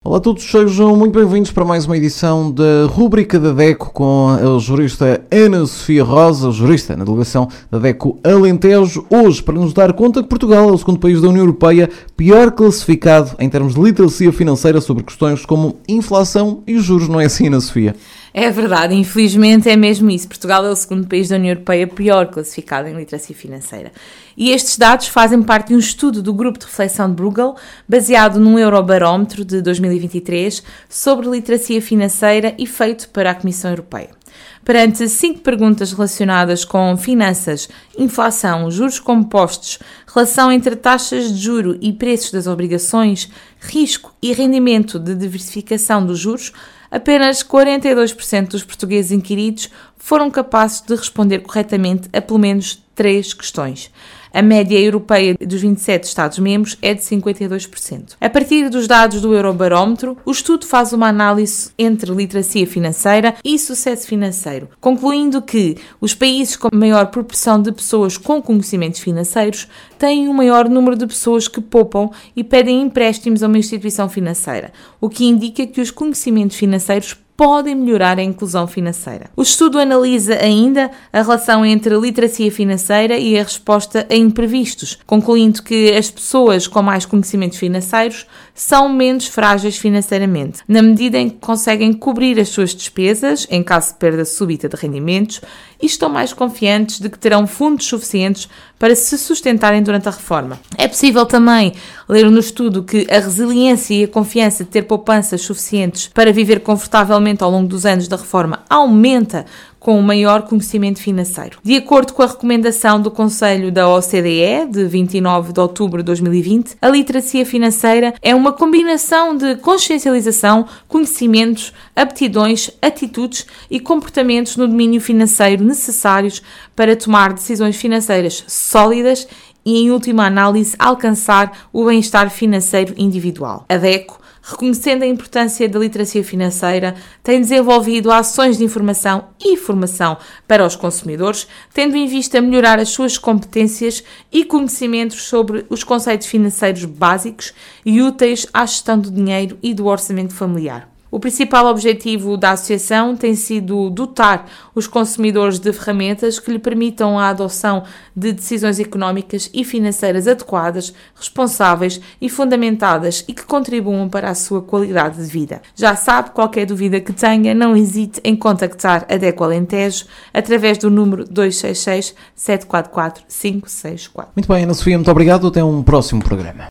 Olá a todos, sejam muito bem-vindos para mais uma edição da Rúbrica da DECO com a jurista Ana Sofia Rosa, jurista na delegação da DECO Alentejo, hoje para nos dar conta que Portugal é o segundo país da União Europeia pior classificado em termos de literacia financeira sobre questões como inflação e juros, não é assim, Ana Sofia? É verdade, infelizmente é mesmo isso. Portugal é o segundo país da União Europeia pior classificado em literacia financeira. E estes dados fazem parte de um estudo do Grupo de Reflexão de Bruegel, baseado num Eurobarómetro de 2023 sobre literacia financeira e feito para a Comissão Europeia. Perante 5 perguntas relacionadas com finanças, inflação, juros compostos, relação entre taxas de juro e preços das obrigações, risco e rendimento de diversificação dos juros, apenas 42% dos portugueses inquiridos foram capazes de responder corretamente a pelo menos 3 questões. A média europeia dos 27 Estados-membros é de 52%. A partir dos dados do Eurobarómetro, o estudo faz uma análise entre literacia financeira e sucesso financeiro, concluindo que os países com maior proporção de pessoas com conhecimentos financeiros têm um maior número de pessoas que poupam e pedem empréstimos a uma instituição financeira, o que indica que os conhecimentos financeiros podem melhorar a inclusão financeira. O estudo analisa ainda a relação entre a literacia financeira e a resposta a imprevistos, concluindo que as pessoas com mais conhecimentos financeiros são menos frágeis financeiramente, na medida em que conseguem cobrir as suas despesas em caso de perda súbita de rendimentos e estão mais confiantes de que terão fundos suficientes para se sustentarem durante a reforma. É possível também ler no estudo que a resiliência e a confiança de ter poupanças suficientes para viver confortavelmente ao longo dos anos da reforma aumenta com o maior conhecimento financeiro. De acordo com a recomendação do Conselho da OCDE, de 29 de outubro de 2020, a literacia financeira é uma combinação de consciencialização, conhecimentos, aptidões, atitudes e comportamentos no domínio financeiro necessários para tomar decisões financeiras sólidas e, em última análise, alcançar o bem-estar financeiro individual. A DECO, reconhecendo a importância da literacia financeira, tem desenvolvido ações de informação e formação para os consumidores, tendo em vista melhorar as suas competências e conhecimentos sobre os conceitos financeiros básicos e úteis à gestão do dinheiro e do orçamento familiar. O principal objetivo da associação tem sido dotar os consumidores de ferramentas que lhe permitam a adoção de decisões económicas e financeiras adequadas, responsáveis e fundamentadas e que contribuam para a sua qualidade de vida. Já sabe, qualquer dúvida que tenha, não hesite em contactar a DECO Alentejo através do número 266 744 564. Muito bem, Ana Sofia, muito obrigado. Até um próximo programa.